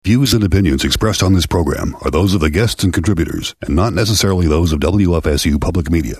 Views and opinions expressed on this program are those of the guests and contributors and not necessarily those of WFSU Public Media.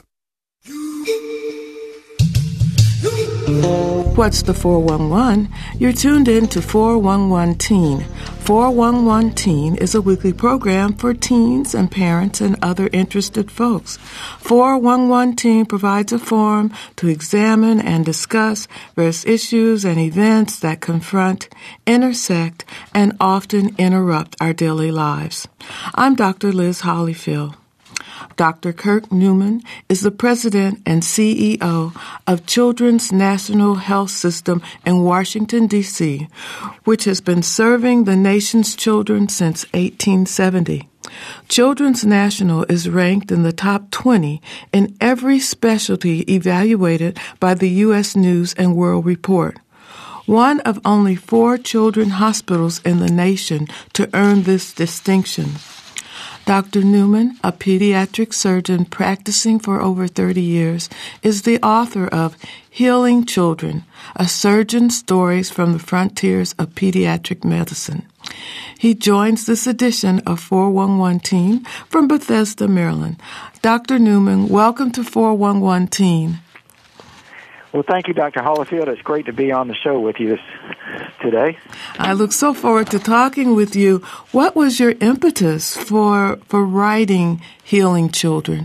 What's the 411? You're tuned in to 411 Teen. 411 Teen is a weekly program for teens and parents and other interested folks. 411 Teen provides a forum to examine and discuss various issues and events that confront, intersect, and often interrupt our daily lives. I'm Dr. Liz Hollyfield. Dr. Kirk Newman is the president and CEO of Children's National Health System in Washington, D.C., which has been serving the nation's children since 1870. Children's National is ranked in the top 20 in every specialty evaluated by the U.S. News and World Report. One of only 4 children's hospitals in the nation to earn this distinction. Dr. Newman, a pediatric surgeon practicing for over 30 years, is the author of Healing Children, A Surgeon's Stories from the Frontiers of Pediatric Medicine. He joins this edition of 411 Teen from Bethesda, Maryland. Dr. Newman, welcome to 411 Teen. Well, thank you, Dr. Hollifield. It's great to be on the show with you today. I look so forward to talking with you. What was your impetus for writing Healing Children?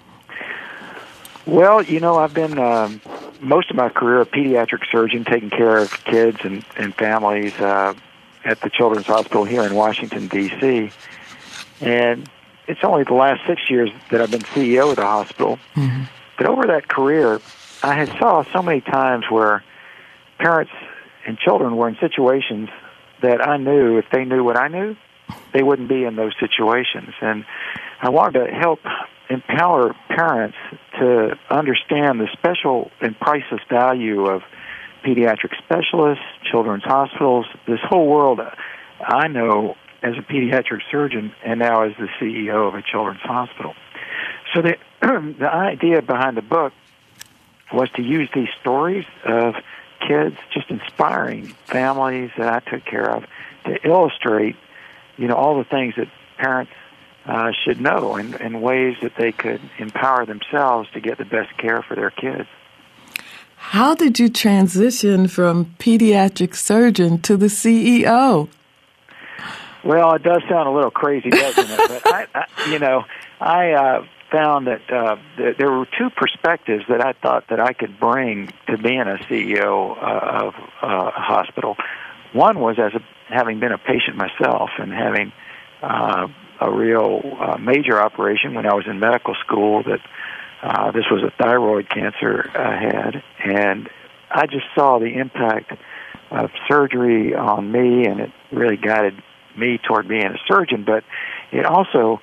Well, I've been most of my career a pediatric surgeon taking care of kids and families at the Children's Hospital here in Washington, D.C. And it's only the last 6 years that I've been CEO of the hospital. Mm-hmm. But over that career, I had saw so many times where parents and children were in situations that I knew if they knew what I knew, they wouldn't be in those situations. And I wanted to help empower parents to understand the special and priceless value of pediatric specialists, children's hospitals, this whole world I know as a pediatric surgeon and now as the CEO of a children's hospital. So the idea behind the book was to use these stories of kids, just inspiring families that I took care of, to illustrate, all the things that parents should know and ways that they could empower themselves to get the best care for their kids. How did you transition from pediatric surgeon to the CEO? Well, it does sound a little crazy, doesn't it? But I found that there were 2 perspectives that I thought that I could bring to being a CEO of a hospital. One was having been a patient myself and having a real major operation when I was in medical school that this was a thyroid cancer I had, and I just saw the impact of surgery on me, and it really guided me toward being a surgeon, but it also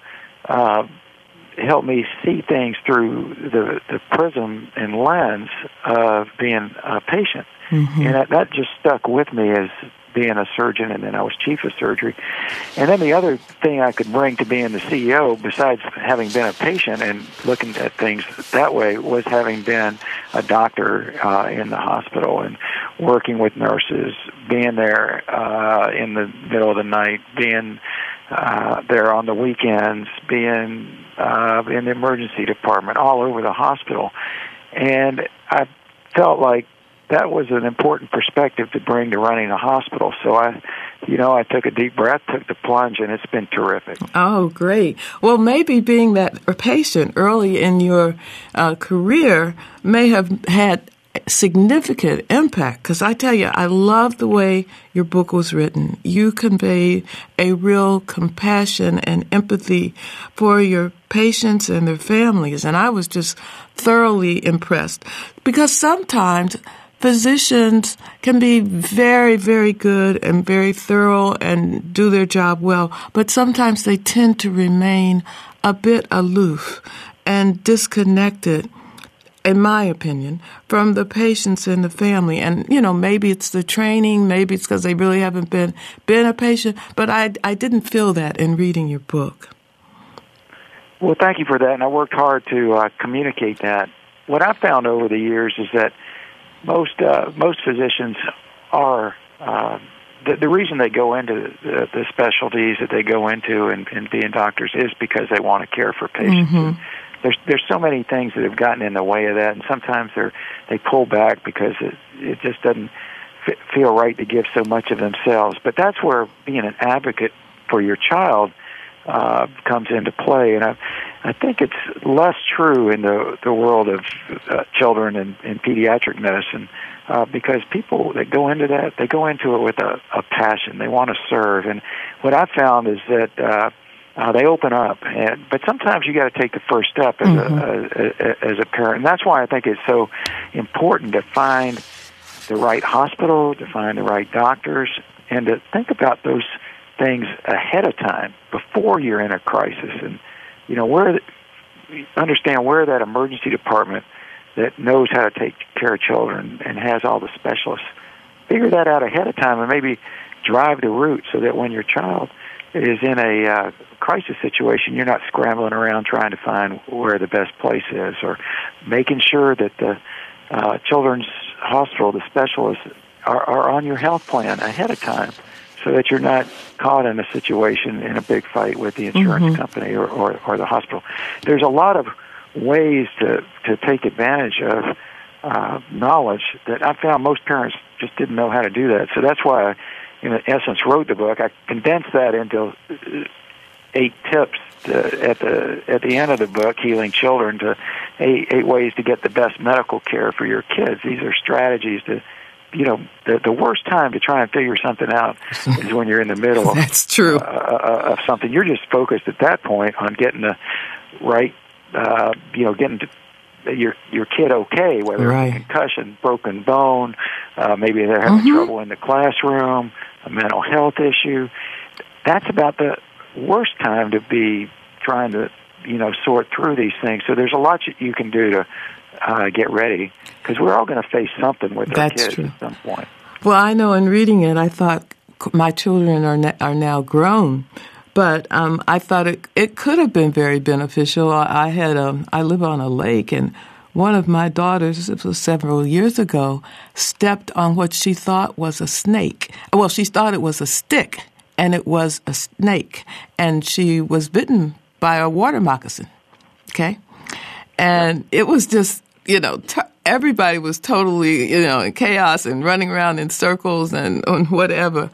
helped me see things through the prism and lens of being a patient. Mm-hmm. And that just stuck with me as being a surgeon, and then I was chief of surgery. And then the other thing I could bring to being the CEO, besides having been a patient and looking at things that way, was having been a doctor in the hospital and working with nurses, being there in the middle of the night, being there on the weekends, being in the emergency department, all over the hospital. And I felt like that was an important perspective to bring to running a hospital. So I took a deep breath, took the plunge, and it's been terrific. Oh, great. Well, maybe being that a patient early in your career may have had significant impact, because I tell you, I love the way your book was written. You conveyed a real compassion and empathy for your patients and their families, and I was just thoroughly impressed, because sometimes physicians can be very, very good and very thorough and do their job well, but sometimes they tend to remain a bit aloof and disconnected, in my opinion, from the patients and the family. And, maybe it's the training, maybe it's because they really haven't been a patient, but I didn't feel that in reading your book. Well, thank you for that, and I worked hard to communicate that. What I've found over the years is that most physicians are the reason they go into the specialties that they go into and being doctors is because they want to care for patients. Mm-hmm. There's so many things that have gotten in the way of that, and sometimes they pull back because it just doesn't feel right to give so much of themselves. But that's where being an advocate for your child comes into play, and I think it's less true in the world of children and pediatric medicine because people that go into that, they go into it with a passion. They want to serve, and what I've found is that they open up, but sometimes you got to take the first step as as a parent, and that's why I think it's so important to find the right hospital, to find the right doctors, and to think about those things ahead of time before you're in a crisis, and understand where that emergency department that knows how to take care of children and has all the specialists. Figure that out ahead of time, and maybe drive the route so that when your child is in a crisis situation, you're not scrambling around trying to find where the best place is, or making sure that the children's hospital, the specialists, are on your health plan ahead of time, so that you're not caught in a situation in a big fight with the insurance company or the hospital. There's a lot of ways to take advantage of knowledge that I found most parents just didn't know how to do that. So that's why I, in essence, wrote the book. I condensed that into 8 tips at the end of the book, Healing Children, to 8 ways to get the best medical care for your kids. These are strategies to, the worst time to try and figure something out is when you're in the middle That's true. Of something. You're just focused at that point on getting the right, getting your kid okay, whether it's a concussion, broken bone, maybe they're having trouble in the classroom, a mental health issue. That's about the worst time to be trying to, sort through these things. So there's a lot you can do to get ready, because we're all going to face something with our kids at some point. Well, I know in reading it, I thought my children are now grown, but I thought it could have been very beneficial. I live on a lake, and one of my daughters, this was several years ago, stepped on what she thought was a snake. Well, she thought it was a stick, and it was a snake, and she was bitten by a water moccasin. Okay, and it was just everybody was totally in chaos and running around in circles and whatever.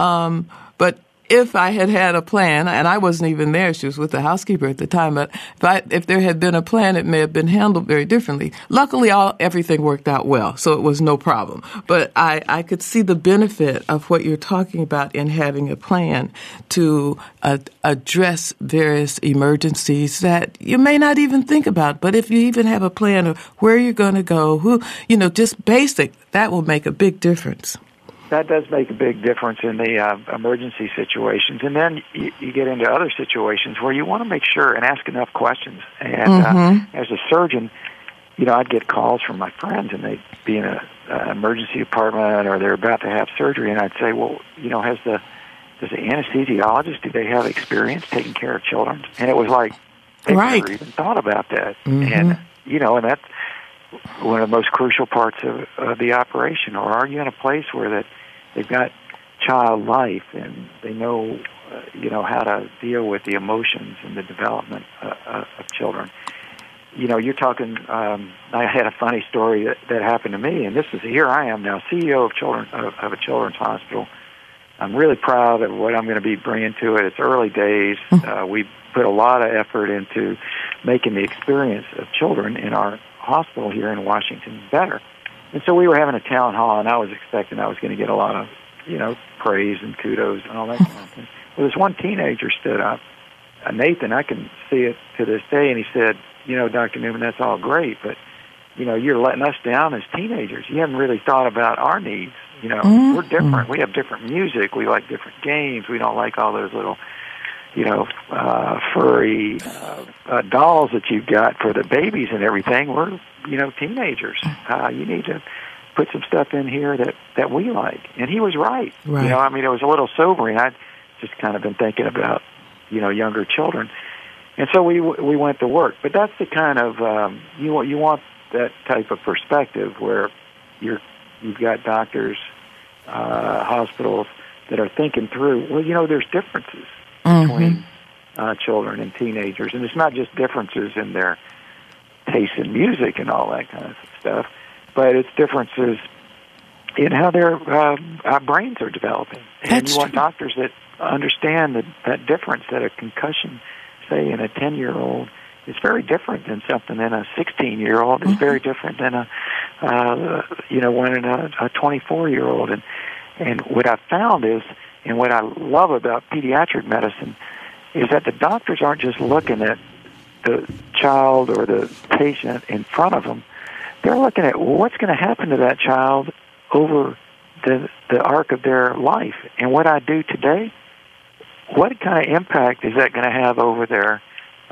But if I had a plan, and I wasn't even there, she was with the housekeeper at the time, but if there had been a plan, it may have been handled very differently. Luckily, everything worked out well, so it was no problem. But I could see the benefit of what you're talking about in having a plan to address various emergencies that you may not even think about. But if you even have a plan of where you're going to go, just basic, that will make a big difference. That does make a big difference in the emergency situations. And then you get into other situations where you want to make sure and ask enough questions. And as a surgeon, I'd get calls from my friends, and they'd be in an emergency department or they're about to have surgery, and I'd say, well, does the anesthesiologist, do they have experience taking care of children? And it was like, they never even thought about that. And, and that's one of the most crucial parts of the operation. Or are you in a place where they've got child life and they know, how to deal with the emotions and the development of children? You're talking, I had a funny story that happened to me, and here I am now, CEO of a children's hospital. I'm really proud of what I'm going to be bringing to it. It's early days. We put a lot of effort into making the experience of children in our hospital here in Washington better. And so we were having a town hall, and I was expecting I was going to get a lot of, praise and kudos and all that kind of thing. Well, this one teenager stood up, Nathan, I can see it to this day, and he said, Dr. Newman, that's all great, but, you're letting us down as teenagers. You haven't really thought about our needs. We're different. We have different music. We like different games. We don't like all those little furry dolls that you've got for the babies and everything. We're, teenagers. You need to put some stuff in here that we like. And he was right. It was a little sobering. I'd just kind of been thinking about, younger children. And so we went to work. But that's the kind of, you want that type of perspective where you've got doctors, hospitals that are thinking through, well, there's differences between children and teenagers, and it's not just differences in their taste in music and all that kind of stuff, but it's differences in how their brains are developing. And you want doctors that understand that difference, that a concussion, say, in a 10-year-old is very different than something in a 16-year-old. Is very different than one in a 24-year-old. And what I found is, and what I love about pediatric medicine, is that the doctors aren't just looking at the child or the patient in front of them. They're looking at what's going to happen to that child over the arc of their life. And what I do today, what kind of impact is that going to have over their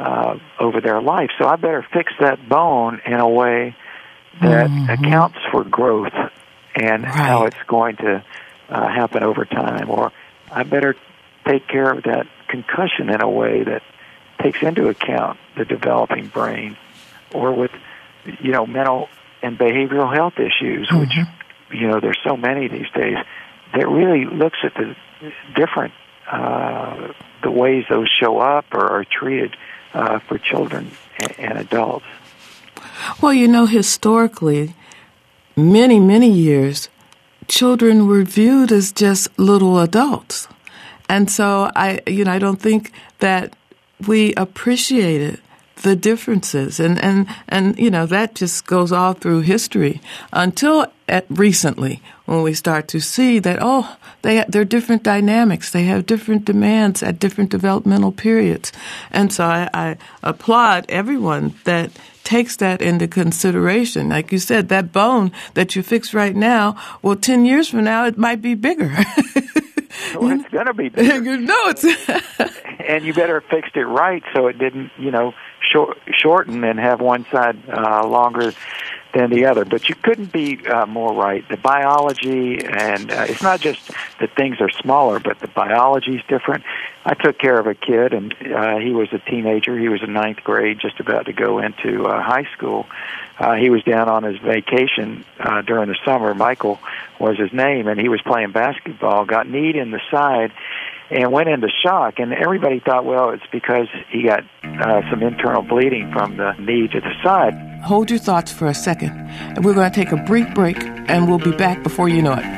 life? So I better fix that bone in a way that accounts for growth and how it's going to happen over time. Or I better take care of that concussion in a way that takes into account the developing brain. Or with, mental and behavioral health issues, which, there's so many these days, that really looks at the different, the ways those show up or are treated for children and adults. Well, historically, many, many years, children were viewed as just little adults. And so I don't think that we appreciated the differences. And that just goes all through history until recently when we start to see that, they're different dynamics. They have different demands at different developmental periods. And so I applaud everyone that takes that into consideration. Like you said, that bone that you fix right now, 10 years from now, it might be bigger. Well, it's going to be bigger. No, it's... And you better have fixed it right so it didn't, shorten and have one side longer than the other. But you couldn't be more right. The biology, and it's not just that things are smaller, but the biology is different. I took care of a kid, and he was a teenager. He was in 9th grade, just about to go into high school. He was down on his vacation during the summer. Michael was his name, and he was playing basketball, got kneed in the side, and went into shock. And everybody thought, well, it's because he got some internal bleeding from the knee to the side. Hold your thoughts for a second. And we're going to take a brief break, and we'll be back before you know it.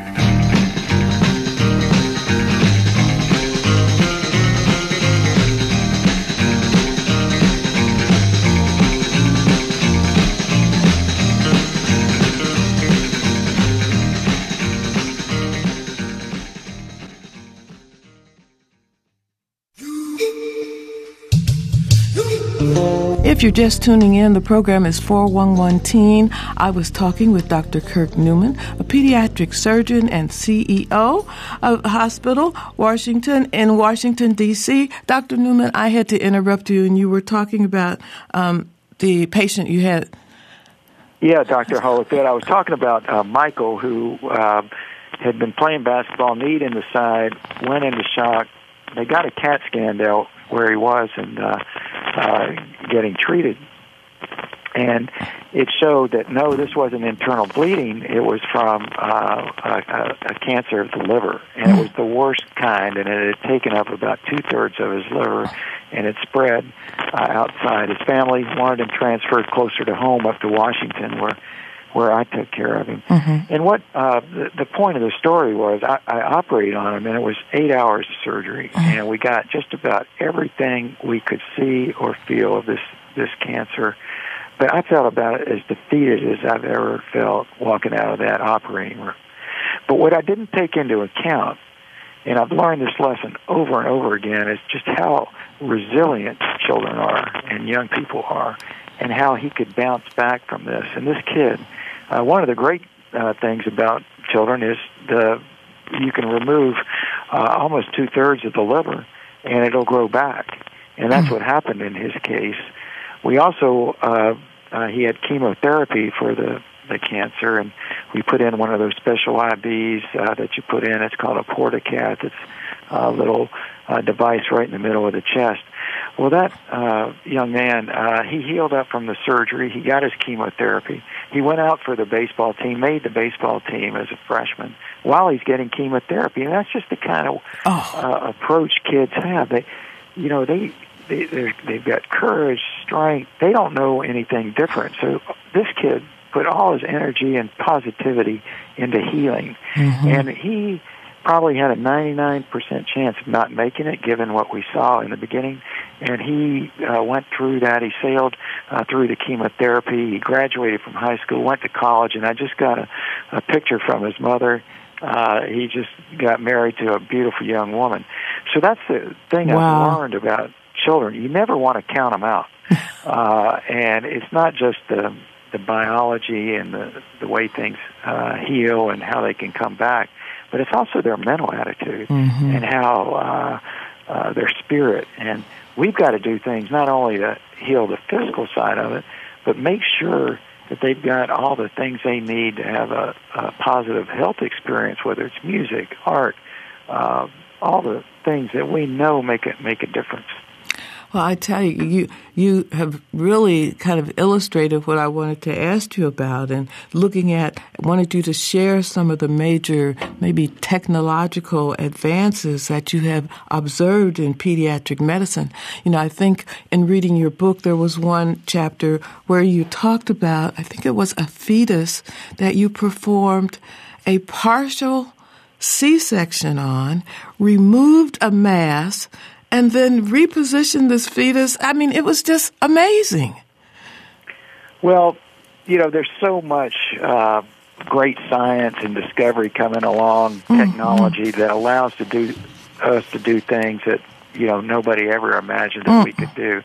If you're just tuning in, the program is 411 Teen. I was talking with Dr. Kirk Newman, a pediatric surgeon and CEO of Hospital Washington in Washington, D.C. Dr. Newman, I had to interrupt you, and you were talking about the patient you had. Yeah, Dr. Holyfield. I was talking about Michael, who had been playing basketball, kneed in the side, went into shock. They got a CAT scan out where he was and getting treated. And it showed that, no, this wasn't internal bleeding. It was from a cancer of the liver. And it was the worst kind, and it had taken up about 2/3 of his liver, and it spread outside. His family wanted him transferred closer to home up to Washington, where I took care of him. And what the point of the story was, I operated on him, and it was 8 hours of surgery, and we got just about everything we could see or feel of this cancer. But I felt about it as defeated as I've ever felt walking out of that operating room. But what I didn't take into account, and I've learned this lesson over and over again, is just how resilient children are and young people are, and how he could bounce back from this. And this kid, one of the great things about children is you can remove almost 2/3 of the liver, and it'll grow back. And that's what happened in his case. We also, he had chemotherapy for the cancer, and we put in one of those special IVs that you put in. It's called a Portacath. It's a little device right in the middle of the chest. Well, that young man, he healed up from the surgery. He got his chemotherapy. He went out for the baseball team, made the baseball team as a freshman while he's getting chemotherapy. And that's just the kind of approach kids have. They've got courage, strength. They don't know anything different. So this kid put all his energy and positivity into healing. Mm-hmm. And he probably had a 99% chance of not making it, given what we saw in the beginning. And he went through that. He sailed through the chemotherapy. He graduated from high school, went to college, and I just got a picture from his mother. He just got married to a beautiful young woman. So that's the thing I've learned about children. You never want to count them out. And it's not just the biology and the way things heal and how they can come back, but it's also their mental attitude mm-hmm. and how their spirit. And we've got to do things not only to heal the physical side of it, but make sure that they've got all the things they need to have a positive health experience, whether it's music, art, all the things that we know make a difference. Well, I tell you, you have really kind of illustrated what I wanted to ask you about, and wanted you to share some of the major, maybe technological advances that you have observed in pediatric medicine. I think in reading your book, there was one chapter where you talked about, I think it was a fetus that you performed a partial C-section on, removed a mass, and then reposition this fetus. I mean, it was just amazing. Well, there's so much great science and discovery coming along, technology that allows us to do things that, nobody ever imagined that we could do.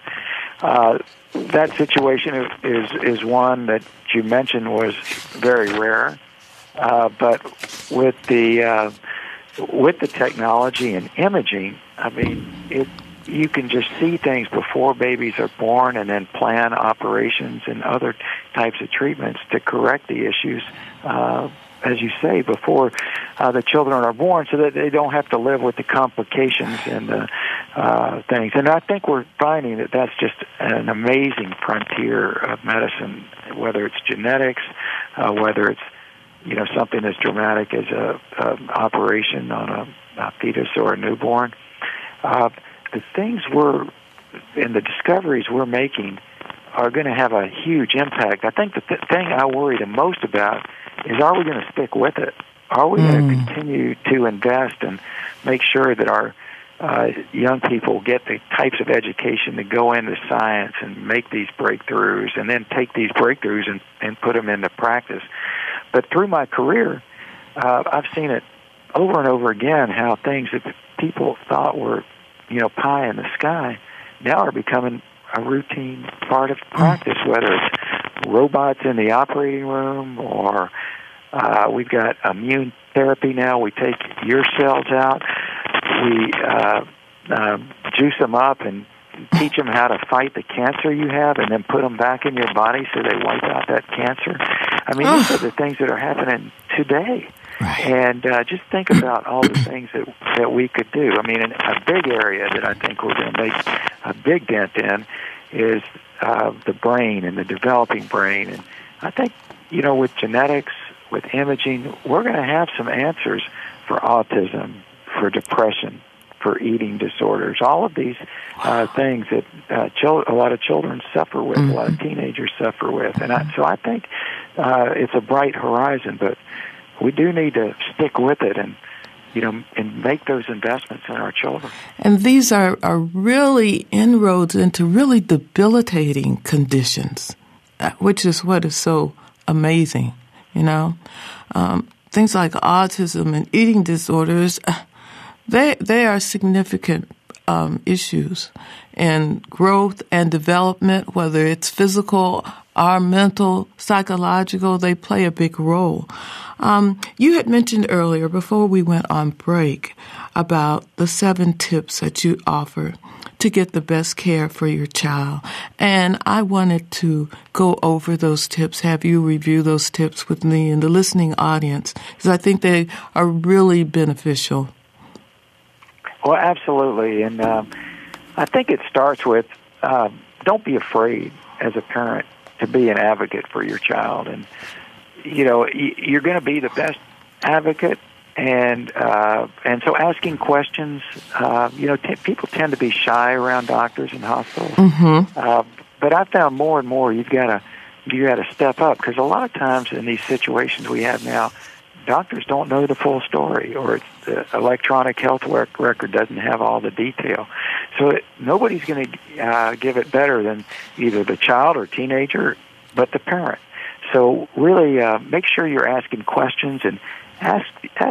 That situation is one that you mentioned was very rare, but with the technology and imaging, I mean, you can just see things before babies are born and then plan operations and other types of treatments to correct the issues, as you say, before the children are born, so that they don't have to live with the complications and the things. And I think we're finding that that's just an amazing frontier of medicine, whether it's genetics, whether it's something as dramatic as a operation on a fetus or a newborn. The things and the discoveries we're making are going to have a huge impact. I think the thing I worry the most about is, are we going to stick with it? Are we going to continue to invest and make sure that our young people get the types of education to go into science and make these breakthroughs, and then take these breakthroughs and put them into practice? But through my career, I've seen it over and over again, how things that people thought were, pie in the sky, now are becoming a routine part of practice, whether it's robots in the operating room or we've got immune therapy now. We take your cells out, we juice them up and teach them how to fight the cancer you have, and then put them back in your body so they wipe out that cancer. I mean, these are the things that are happening today. Right. And just think about all the things that we could do. I mean, a big area that I think we're going to make a big dent in is the brain and the developing brain. And I think, with genetics, with imaging, we're going to have some answers for autism, for depression, for eating disorders, all of these things that a lot of children suffer with, a lot of teenagers suffer with. And so I think it's a bright horizon, but we do need to stick with it and make those investments in our children. And these are really inroads into really debilitating conditions, which is what is so amazing, Things like autism and eating disorders, they are significant issues in growth and development, whether it's physical or mental, psychological, they play a big role. You had mentioned earlier, before we went on break, about the 7 tips that you offer to get the best care for your child. And I wanted to go over those tips, have you review those tips with me and the listening audience, because I think they are really beneficial. Well, absolutely. And I think it starts with don't be afraid as a parent to be an advocate for your child. And, you're going to be the best advocate. And so asking questions, people tend to be shy around doctors and hospitals. Mm-hmm. But I've found more and more you got to step up, because a lot of times in these situations we have now, doctors don't know the full story, or the electronic health record doesn't have all the detail. So nobody's going to give it better than either the child or teenager, but the parent. So really make sure you're asking questions, and ask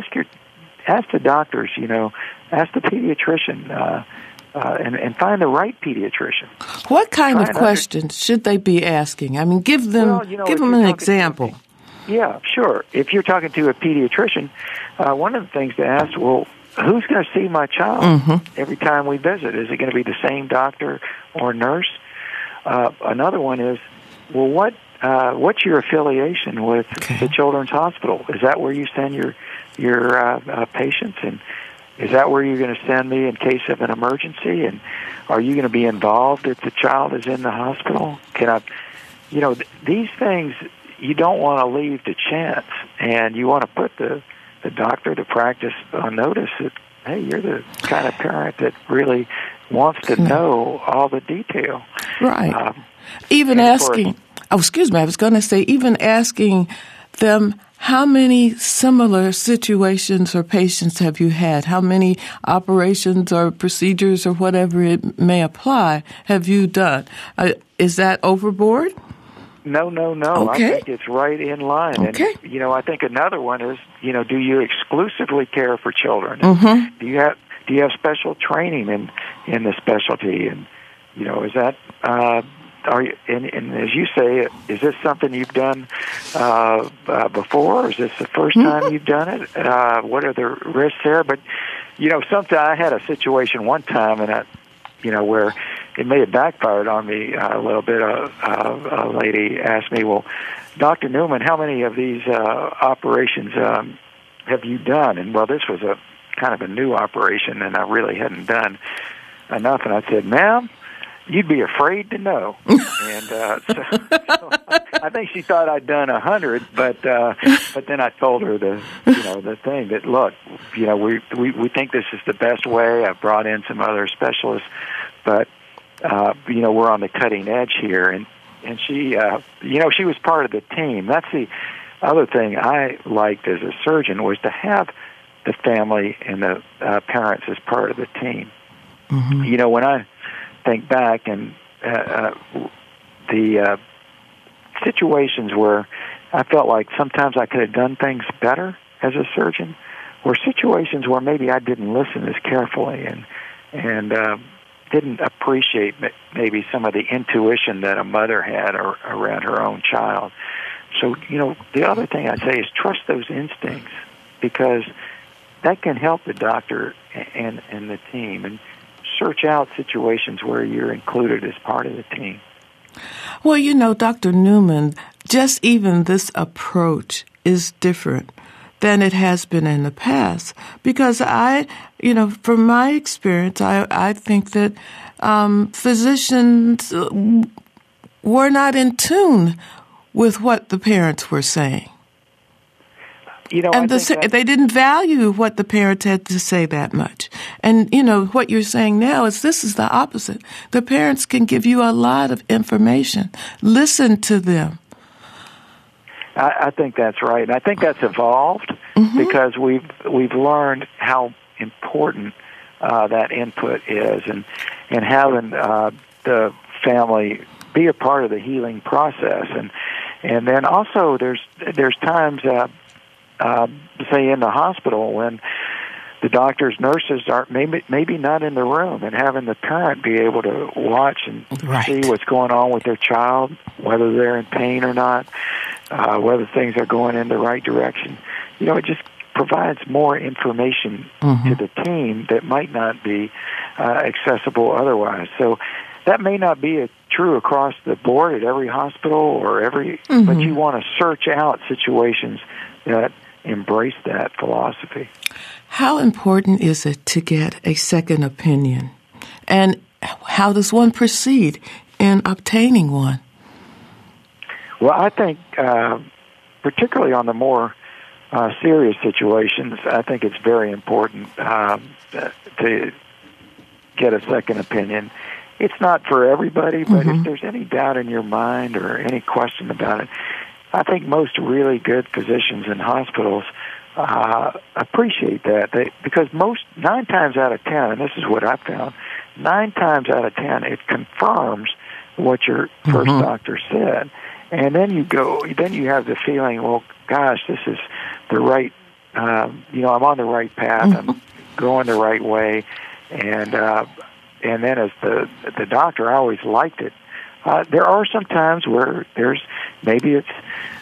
the doctors, ask the pediatrician, and find the right pediatrician. What kind of questions should they be asking? I mean, give them an example. Yeah, sure. If you're talking to a pediatrician, one of the things to ask, well, who's going to see my child every time we visit? Is it going to be the same doctor or nurse? Another one is, well, what's your affiliation with the Children's Hospital? Is that where you send your patients? And is that where you're going to send me in case of an emergency? And are you going to be involved if the child is in the hospital? These things you don't want to leave to chance, and you want to put the doctor to practice on notice that, hey, you're the kind of parent that really wants to know all the detail. Right. Even asking, I was going to say, even asking them, how many similar situations or patients have you had? How many operations or procedures or whatever it may apply have you done? Is that overboard? No. Okay. I think it's right in line. Okay. And, I think another one is, do you exclusively care for children? Mm-hmm. Do you have special training in the specialty? And, is that, and as you say, is this something you've done before? Or is this the first time you've done it? What are the risks there? But, I had a situation one time, and where it may have backfired on me a little bit. A lady asked me, well, Dr. Newman, how many of these operations have you done? And, well, this was a kind of a new operation, and I really hadn't done enough. And I said, ma'am, you'd be afraid to know. And so I think she thought I'd done 100, but then I told her the thing that, look, we think this is the best way. I've brought in some other specialists, but we're on the cutting edge here. And she she was part of the team. That's the other thing I liked as a surgeon, was to have the family and the parents as part of the team. Mm-hmm. When I think back, and the situations where I felt like sometimes I could have done things better as a surgeon were situations where maybe I didn't listen as carefully and didn't appreciate maybe some of the intuition that a mother had around her own child. So, the other thing I'd say is trust those instincts, because that can help the doctor and the team, and search out situations where you're included as part of the team. Well, Dr. Newman, just even this approach is different than it has been in the past, because from my experience, I think that physicians were not in tune with what the parents were saying. And they didn't value what the parents had to say that much. And, what you're saying now is this is the opposite. The parents can give you a lot of information. Listen to them. I think that's right. And I think that's evolved because we've learned how important that input is, and having the family be a part of the healing process. And then also there's times say in the hospital when the doctors, nurses are maybe not in the room, and having the parent be able to watch and see what's going on with their child, whether they're in pain or not, whether things are going in the right direction. It just provides more information to the team that might not be accessible otherwise. So that may not be true across the board at every hospital or but you want to search out situations that embrace that philosophy. How important is it to get a second opinion? And how does one proceed in obtaining one? Well, I think particularly on the more serious situations, I think it's very important to get a second opinion. It's not for everybody, but if there's any doubt in your mind or any question about it, I think most really good physicians in hospitals appreciate that. Because 9 times out of 10, and this is what I've found, 9 times out of 10, it confirms what your first doctor said. And then you have the feeling, well, gosh, this is the right, I'm on the right path, I'm going the right way. And then as the doctor, I always liked it. There are some times where maybe it's,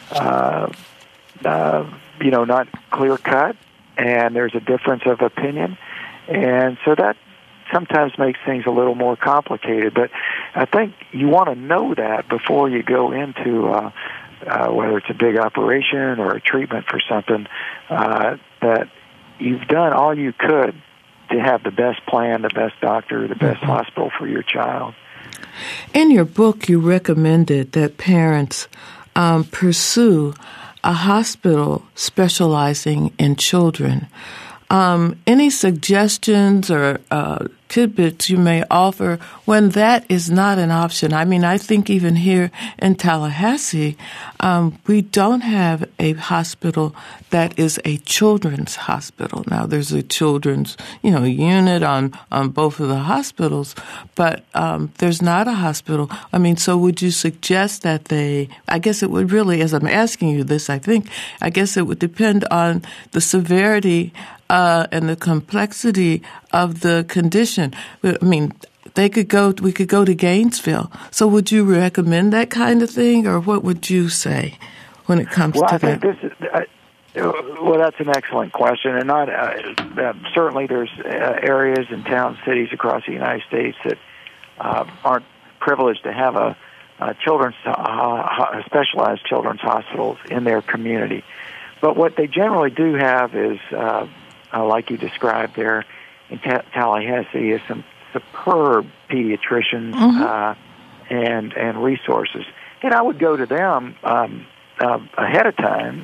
not clear cut, and there's a difference of opinion. And so that sometimes makes things a little more complicated. But I think you want to know that before you go into whether it's a big operation or a treatment for something, that you've done all you could to have the best plan, the best doctor, the best hospital for your child. In your book, you recommended that parents pursue a hospital specializing in children. Any suggestions or tidbits you may offer when that is not an option? I mean, I think even here in Tallahassee, we don't have a hospital that is a children's hospital. Now, there's a children's, unit on both of the hospitals, but there's not a hospital. I mean, so would you suggest that I guess it would really, as I'm asking you this, I guess it would depend on the severity and the complexity of the condition. I mean, we could go to Gainesville. So would you recommend that kind of thing, or what would you say when it comes to that? Well, that's an excellent question, and not certainly there's areas and towns, cities across the United States that aren't privileged to have a specialized children's hospitals in their community. But what they generally do have is, like you described there in Tallahassee, is some superb pediatricians and resources. And I would go to them ahead of time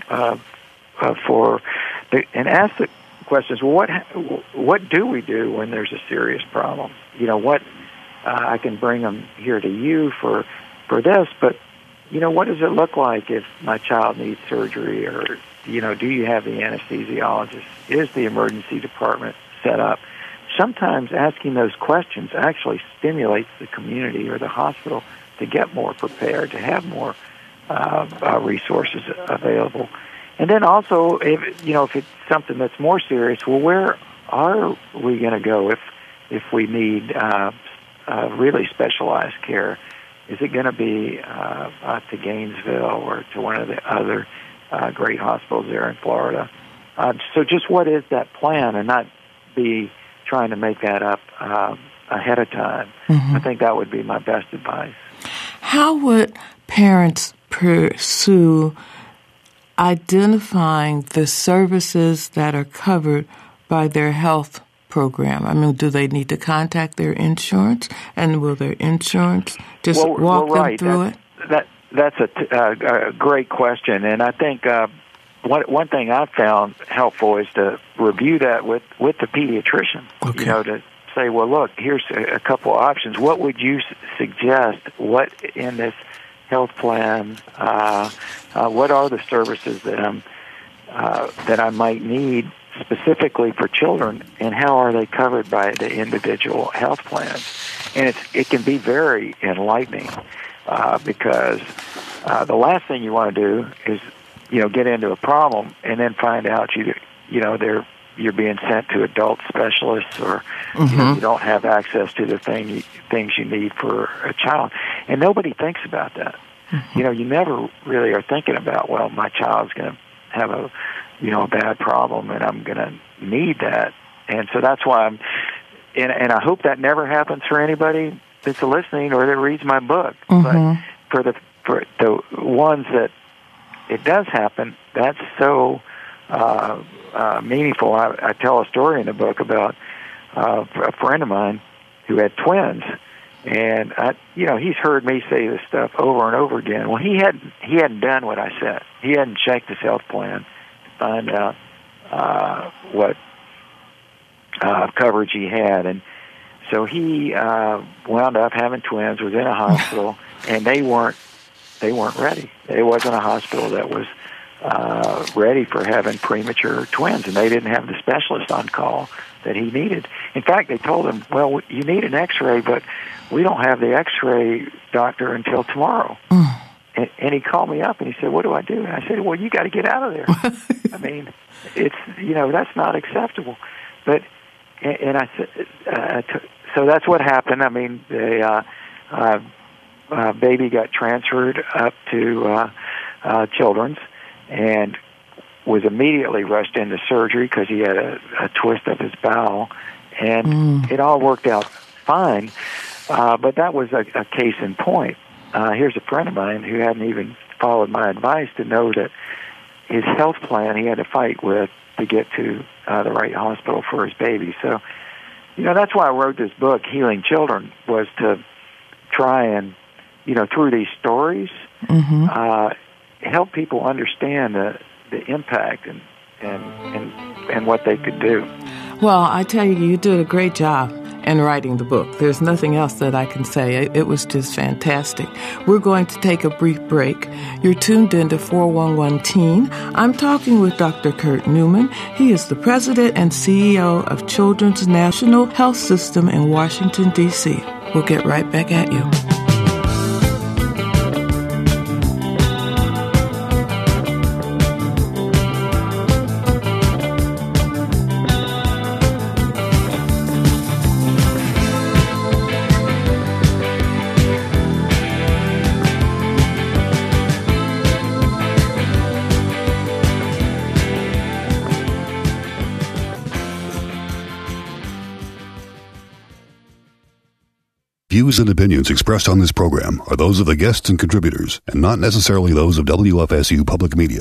and ask the questions. Well, what do we do when there's a serious problem? What I can bring them here to you for this, but what does it look like if my child needs surgery, or do you have the anesthesiologist? Is the emergency department set up? Sometimes asking those questions actually stimulates the community or the hospital to get more prepared, to have more resources available. And then also, if it's something that's more serious, well, where are we going to go if we need really specialized care? Is it going to be to Gainesville or to one of the other great hospitals there in Florida? So just what is that plan, and not be trying to make that up ahead of time. I think that would be my best advice. How would parents pursue identifying the services that are covered by their health program? I mean, do they need to contact their insurance, and will their insurance just walk them through it? That's a great question, and I think one thing I've found helpful is to review that with the pediatrician. Okay. To say, well, look, here's a couple of options. What would you suggest? What in this health plan? What are the services that I might need specifically for children, and how are they covered by the individual health plans? And it can be very enlightening because the last thing you want to do is get into a problem and then find out you're being sent to adult specialists, or you don't have access to the things you need for a child, and nobody thinks about that. You never really are thinking about, well, my child's going to have a bad problem, and I'm going to need that. And so that's why and I hope that never happens for anybody that's listening or that reads my book. But for the ones that it does happen, that's so meaningful. I tell a story in the book about a friend of mine who had twins, And he's heard me say this stuff over and over again. Well, he hadn't done what I said. He hadn't checked his health plan to find out what coverage he had, and so he wound up having twins. Was in a hospital, and they weren't ready. It wasn't a hospital that was ready for having premature twins, and they didn't have the specialist on call that he needed. In fact, they told him, well, you need an x-ray, but we don't have the x-ray doctor until tomorrow. And he called me up and he said, what do I do? And I said, well, you got to get out of there. I mean, it's, that's not acceptable. But, and I said, so that's what happened. I mean, the baby got transferred up to Children's and was immediately rushed into surgery because he had a twist of his bowel, and it all worked out fine. But that was a case in point. Here's a friend of mine who hadn't even followed my advice to know that his health plan he had to fight with to get to the right hospital for his baby. So, that's why I wrote this book, Healing Children, was to try and, through these stories, help people understand the impact and what they could do. Well, I tell you, you did a great job in writing the book. There's nothing else that I can say. It was just fantastic. We're going to take a brief break. You're tuned in to 411 Teen. I'm talking with Dr. Kurt Newman. He is the president and CEO of Children's National Health System in Washington, D.C. We'll get right back at you. Views and opinions expressed on this program are those of the guests and contributors, and not necessarily those of WFSU Public Media.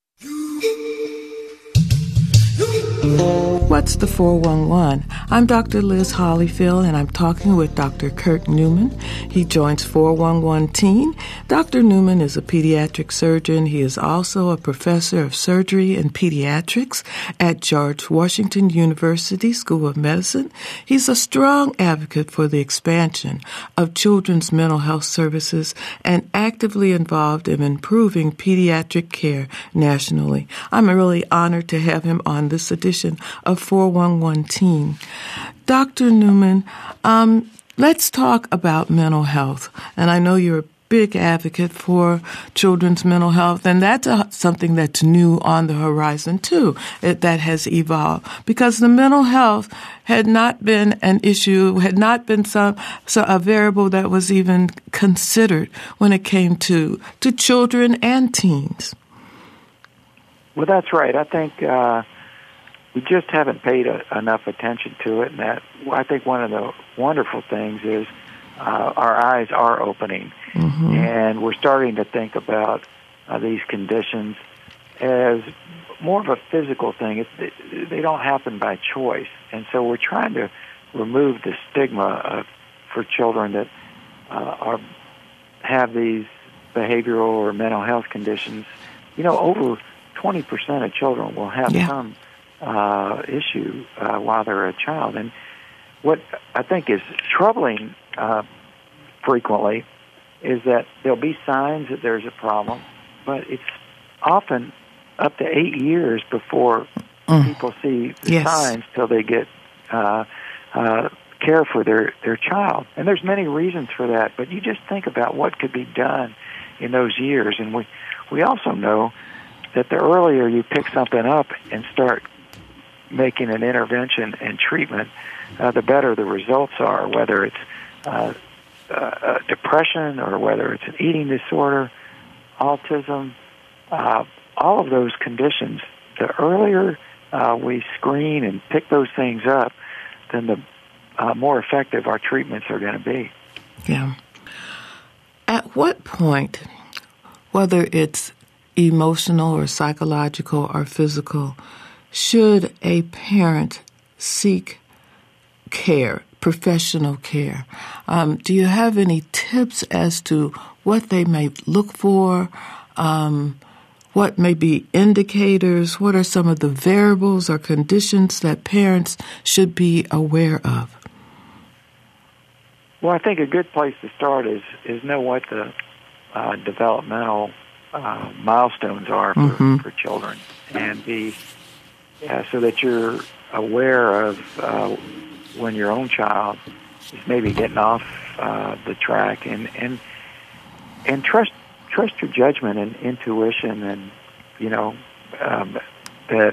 What's the 411? I'm Dr. Liz Hollyfield, and I'm talking with Dr. Kurt Newman. He joins 411 Teen. Dr. Newman is a pediatric surgeon. He is also a professor of surgery and pediatrics at George Washington University School of Medicine. He's a strong advocate for the expansion of children's mental health services and actively involved in improving pediatric care nationally. I'm really honored to have him on this edition of 411 Teen. Dr. Newman, let's talk about mental health. And I know you're a big advocate for children's mental health, and that's something that's new on the horizon, too, that has evolved. Because the mental health had not been an issue, had not been a variable that was even considered when it came to children and teens. Well, that's right. I think we just haven't paid enough attention to it, and that I think one of the wonderful things is our eyes are opening, and we're starting to think about these conditions as more of a physical thing. They don't happen by choice, and so we're trying to remove the stigma for children that have these behavioral or mental health conditions. Over 20% of children will have some issue while they're a child. And what I think is troubling frequently is that there'll be signs that there's a problem, but it's often up to 8 years before people see the signs till they get care for their child. And there's many reasons for that, but you just think about what could be done in those years. And we also know that the earlier you pick something up and start making an intervention and treatment, the better the results are, whether it's depression or whether it's an eating disorder, autism, all of those conditions. The earlier we screen and pick those things up, then the more effective our treatments are going to be. Yeah. At what point, whether it's emotional or psychological or physical, should a parent seek care, professional care. Do you have any tips as to what they may look for? What may be indicators? What are some of the variables or conditions that parents should be aware of? Well, I think a good place to start is know what the developmental milestones are for children, and so that you're aware of when your own child is maybe getting off the track, and trust your judgment and intuition, and that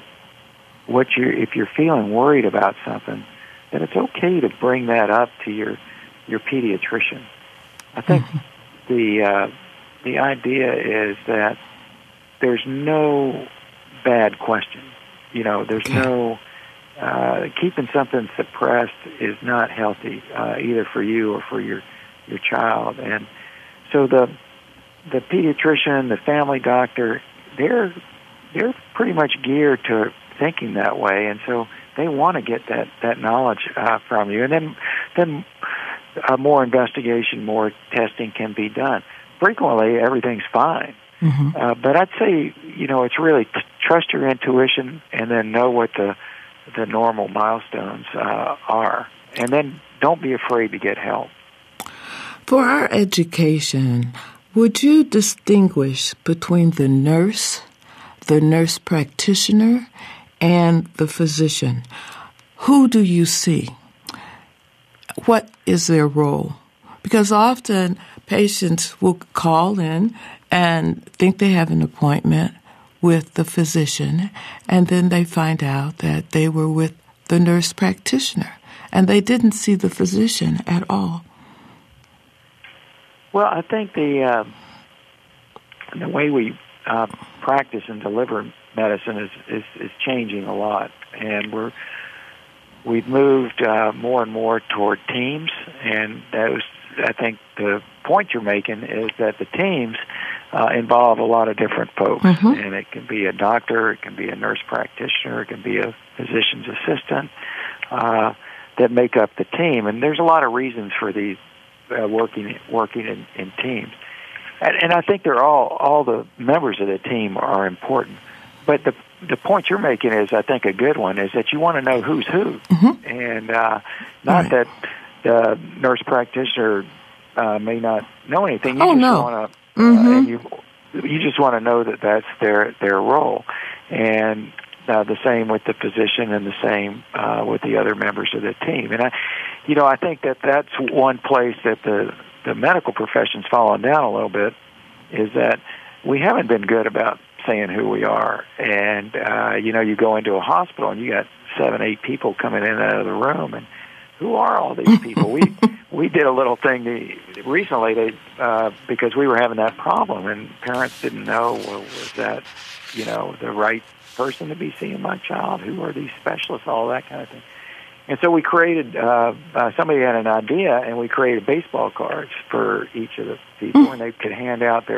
if you're feeling worried about something, then it's okay to bring that up to your pediatrician. I think the idea is that there's no bad question. There's no keeping something suppressed is not healthy either for you or for your child. And so the pediatrician, the family doctor, they're pretty much geared to thinking that way, and so they want to get that knowledge from you. And then more investigation, more testing can be done. Frequently, everything's fine. But I'd say, it's really trust your intuition and then know what the normal milestones are. And then don't be afraid to get help. For our education, would you distinguish between the nurse practitioner, and the physician? Who do you see? What is their role? Because often patients will call in and think they have an appointment with the physician, and then they find out that they were with the nurse practitioner, and they didn't see the physician at all. Well, I think the way we practice and deliver medicine is changing a lot, and we've moved more and more toward teams, and I think the point you're making is that the teams involve a lot of different folks, and it can be a doctor, it can be a nurse practitioner, it can be a physician's assistant that make up the team, and there's a lot of reasons for these working in teams, and I think they're all the members of the team are important, but the point you're making is, I think, a good one, is that you want to know who's who, and not that the nurse practitioner may not know anything. You want to, and you just want to know that that's their role, and the same with the physician, and the same with the other members of the team. And I think that's one place that the medical profession's fallen down a little bit, is that we haven't been good about saying who we are. And you go into a hospital and you got 7-8 people coming in and out of the room, and who are all these people? We did a little thing recently because we were having that problem, and parents didn't know, well, was that the right person to be seeing my child? Who are these specialists? All that kind of thing. And so we created, somebody had an idea, and we created baseball cards for each of the people, and they could hand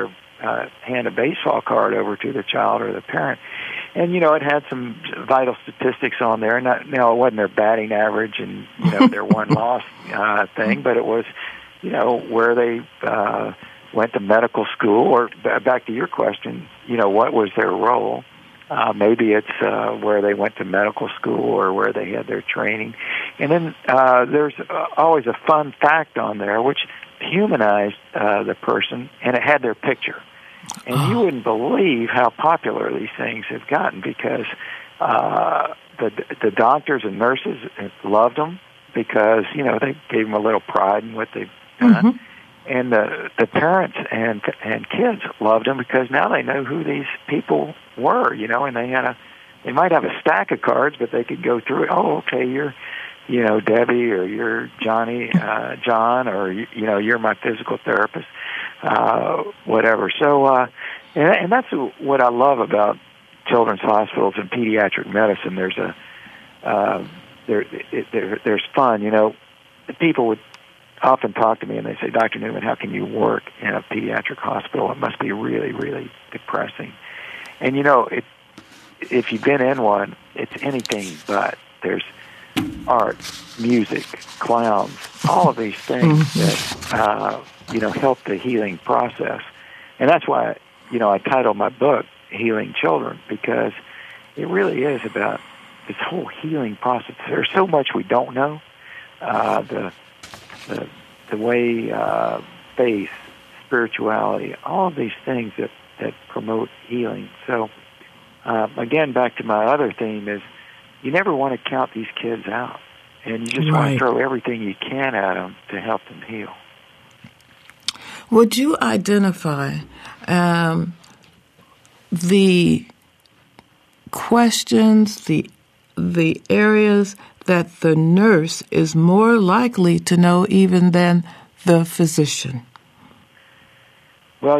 a baseball card over to the child or the parent. And, it had some vital statistics on there. It wasn't their batting average and, their one-loss thing, but it was, where they went to medical school, or back to your question, what was their role? Maybe it's where they went to medical school or where they had their training. And then there's always a fun fact on there which humanized the person, and it had their picture. And you wouldn't believe how popular these things have gotten, because the doctors and nurses loved them because, they gave them a little pride in what they've done. And the parents and kids loved them because now they know who these people were, and they might have a stack of cards, but they could go through it. Oh, okay, you're, Debbie, or you're Johnny, John, or, you're my physical therapist, whatever. So, and that's what I love about children's hospitals and pediatric medicine. There's fun, people would often talk to me and they say, Dr. Newman, how can you work in a pediatric hospital? It must be really, really depressing. And if you've been in one, it's anything but. There's art, music, clowns, all of these things that, help the healing process. And that's why, I titled my book Healing Children, because it really is about this whole healing process. There's so much we don't know. The way faith, spirituality, all of these things that promote healing. So, again, back to my other theme is you never want to count these kids out, and you just want to throw everything you can at them to help them heal. Would you identify the questions, the areas that the nurse is more likely to know even than the physician? Well,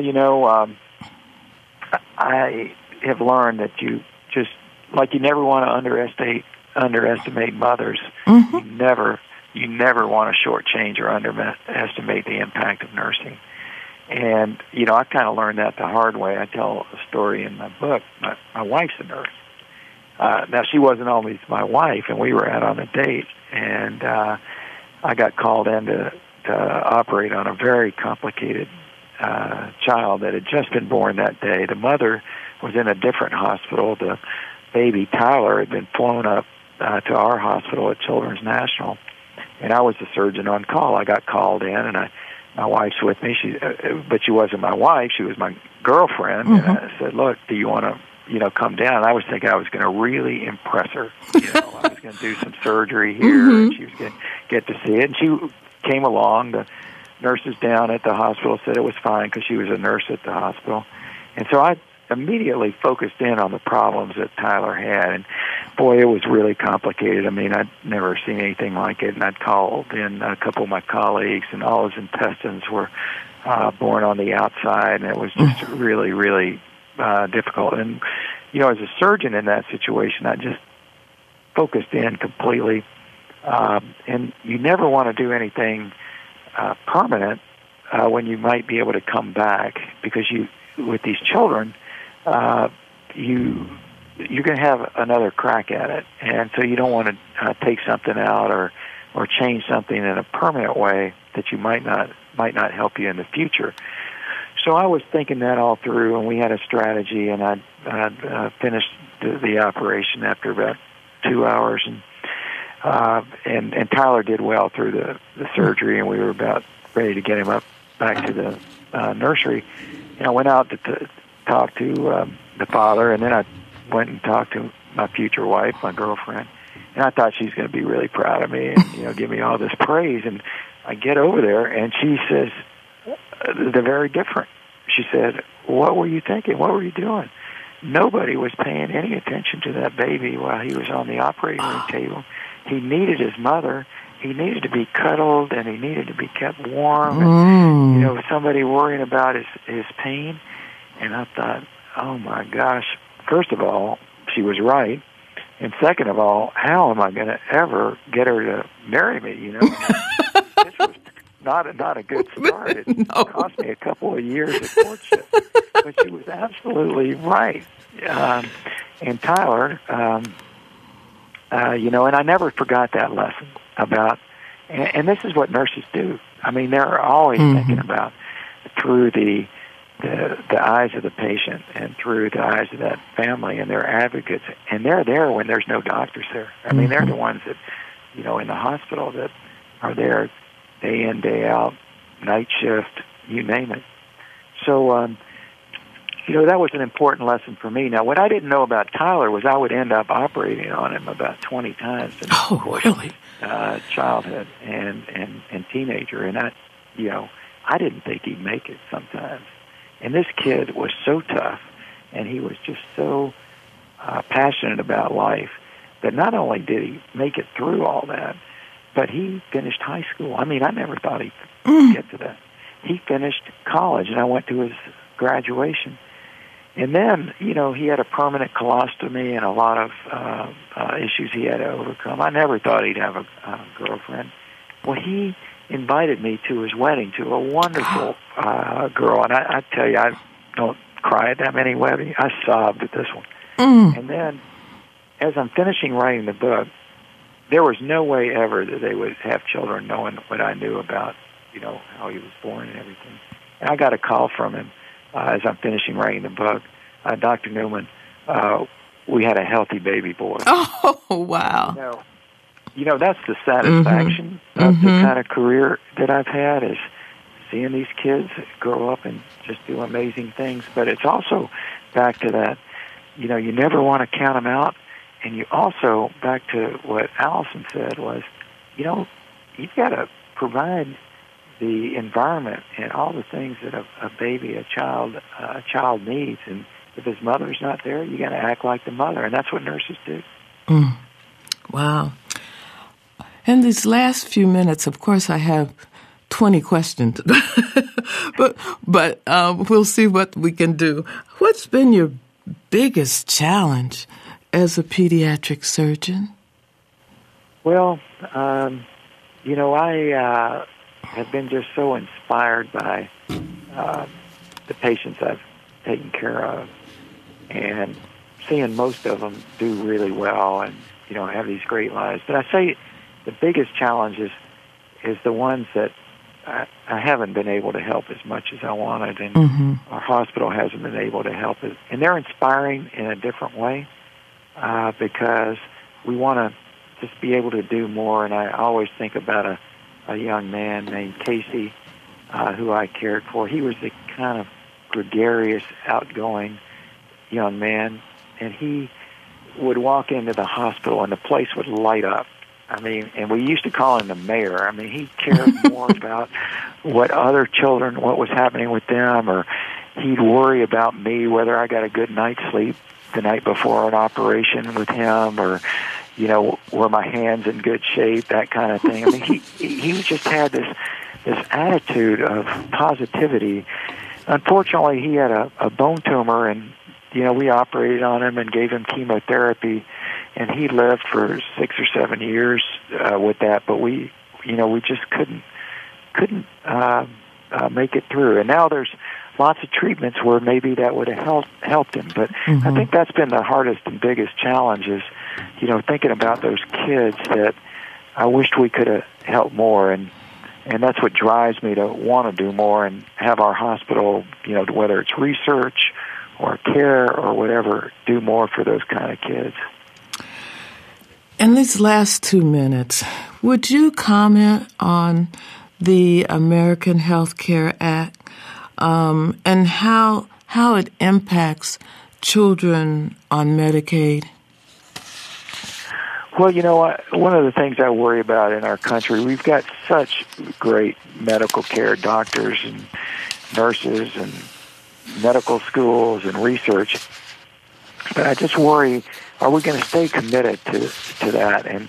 I have learned that you just, like, you never want to underestimate mothers. You never want to shortchange or underestimate the impact of nursing. And, I kind of learned that the hard way. I tell a story in my book. My wife's a nurse. Now, she wasn't always my wife, and we were out on a date, and I got called in to operate on a very complicated child that had just been born that day. The mother was in a different hospital. The baby, Tyler, had been flown up to our hospital at Children's National, and I was the surgeon on call. I got called in, and my wife's with me. But she wasn't my wife. She was my girlfriend. And I said, "Look, do you want to, come down?" I was thinking I was going to really impress her. I was going to do some surgery here, and she was going to get to see it. And she came along. The nurses down at the hospital said it was fine because she was a nurse at the hospital. And so I immediately focused in on the problems that Tyler had. And, boy, it was really complicated. I mean, I'd never seen anything like it. And I'd called in a couple of my colleagues, and all his intestines were born on the outside. And it was just really, really difficult. And, as a surgeon in that situation, I just focused in completely. And you never want to do anything permanent when you might be able to come back, because with these children, you're going to have another crack at it, and so you don't want to take something out or change something in a permanent way that you might not help you in the future. So I was thinking that all through, and we had a strategy, and I finished the operation after about 2 hours, and Tyler did well through the surgery, and we were about ready to get him up back to the nursery. And I went out to talk to the father, and then I went and talked to my future wife, my girlfriend, and I thought she's going to be really proud of me and give me all this praise. And I get over there, and she says, they're very different. She said, "What were you thinking? What were you doing?" Nobody was paying any attention to that baby while he was on the operating room table. He needed his mother. He needed to be cuddled, and he needed to be kept warm. And, somebody worrying about his pain. And I thought, oh, my gosh, first of all, she was right. And second of all, how am I going to ever get her to marry me? This was not a good start. It cost me a couple of years of courtship. But she was absolutely right. And Tyler, and I never forgot that lesson about, and this is what nurses do. I mean, they're always thinking about through the eyes of the patient and through the eyes of that family, and they're advocates, and they're there when there's no doctors there. I mean, they're the ones that, in the hospital that are there day in, day out, night shift, you name it. So, that was an important lesson for me. Now, what I didn't know about Tyler was I would end up operating on him about 20 times in the course of childhood and teenager. And I didn't think he'd make it sometimes. And this kid was so tough, and he was just so passionate about life that not only did he make it through all that, but he finished high school. I mean, I never thought he'd get to that. He finished college, and I went to his graduation. And then, he had a permanent colostomy and a lot of issues he had to overcome. I never thought he'd have a girlfriend. Well, he invited me to his wedding, to a wonderful girl. And I tell you, I don't cry at that many weddings. I sobbed at this one. And then, as I'm finishing writing the book, there was no way ever that they would have children knowing what I knew about, how he was born and everything. And I got a call from him as I'm finishing writing the book. Dr. Newman, we had a healthy baby boy. Oh, wow. That's the satisfaction of the kind of career that I've had, is seeing these kids grow up and just do amazing things. But it's also back to that, you never want to count them out. And you also, back to what Allison said, was, you've got to provide the environment and all the things that a child needs. And if his mother's not there, you got to act like the mother. And that's what nurses do. Wow. In these last few minutes, of course, I have 20 questions, but we'll see what we can do. What's been your biggest challenge as a pediatric surgeon? Well, I have been just so inspired by the patients I've taken care of, and seeing most of them do really well and, have these great lives. But I say the biggest challenge is the ones that I haven't been able to help as much as I wanted, and our hospital hasn't been able to help it. And they're inspiring in a different way because we want to just be able to do more. And I always think about a young man named Casey who I cared for. He was the kind of gregarious, outgoing young man, and he would walk into the hospital and the place would light up. And we used to call him the mayor. He cared more about what was happening with them, or he'd worry about me, whether I got a good night's sleep the night before an operation with him, or, were my hands in good shape, that kind of thing. He just had this attitude of positivity. Unfortunately, he had a bone tumor, and, we operated on him and gave him chemotherapy, and he lived for 6 or 7 years with that, but we just couldn't make it through. And now there's lots of treatments where maybe that would have helped him. But I think that's been the hardest and biggest challenge is, thinking about those kids that I wished we could have helped more. And that's what drives me to want to do more and have our hospital, whether it's research or care or whatever, do more for those kind of kids. In these last 2 minutes, would you comment on the American Health Care Act and how it impacts children on Medicaid? Well, one of the things I worry about in our country, we've got such great medical care doctors and nurses and medical schools and research, but I just worry, are we going to stay committed to that? And,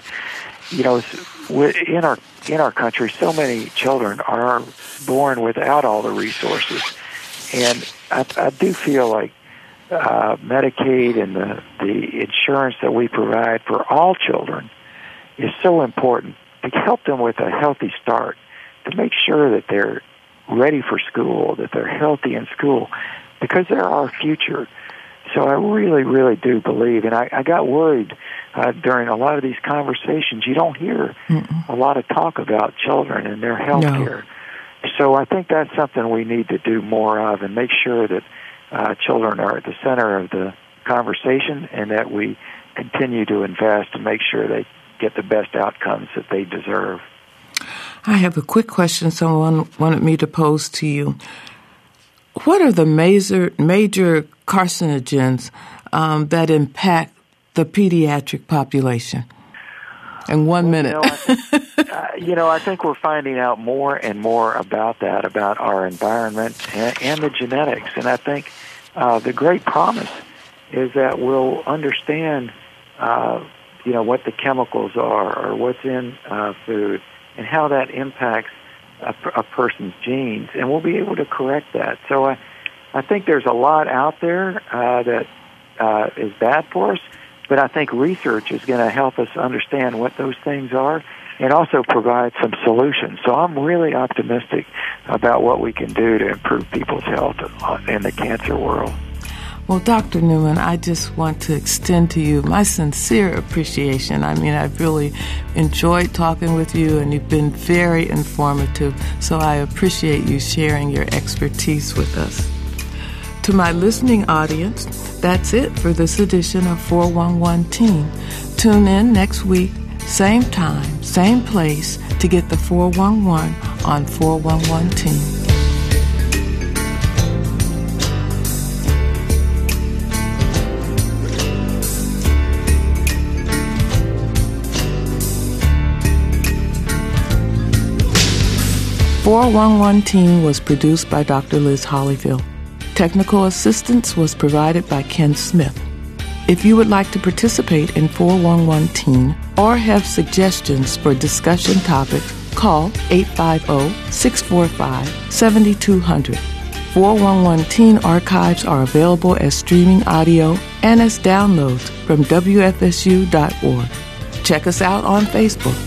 in our country, so many children are born without all the resources. And I do feel like Medicaid and the insurance that we provide for all children is so important to help them with a healthy start, to make sure that they're ready for school, that they're healthy in school, because they're our future. So I really, really do believe, and I got worried during a lot of these conversations. You don't hear a lot of talk about children and their health care. So I think that's something we need to do more of and make sure that children are at the center of the conversation and that we continue to invest to make sure they get the best outcomes that they deserve. I have a quick question someone wanted me to pose to you. What are the major carcinogens that impact the pediatric population? In 1 minute. I think we're finding out more and more about that, about our environment and the genetics. And I think the great promise is that we'll understand, what the chemicals are or what's in food and how that impacts a person's genes, and we'll be able to correct that. So I think there's a lot out there that is bad for us, but I think research is going to help us understand what those things are and also provide some solutions. So I'm really optimistic about what we can do to improve people's health in the cancer world. Well, Dr. Newman, I just want to extend to you my sincere appreciation. I mean, I've really enjoyed talking with you, and you've been very informative, so I appreciate you sharing your expertise with us. To my listening audience, that's it for this edition of 411 Teen. Tune in next week, same time, same place, to get the 411 on 411 Teen. "411 Teen" was produced by Dr. Liz Hollyfield. Technical assistance was provided by Ken Smith. If you would like to participate in 411 Teen or have suggestions for discussion topics, call 850-645-7200. 411 Teen archives are available as streaming audio and as downloads from WFSU.org. Check us out on Facebook.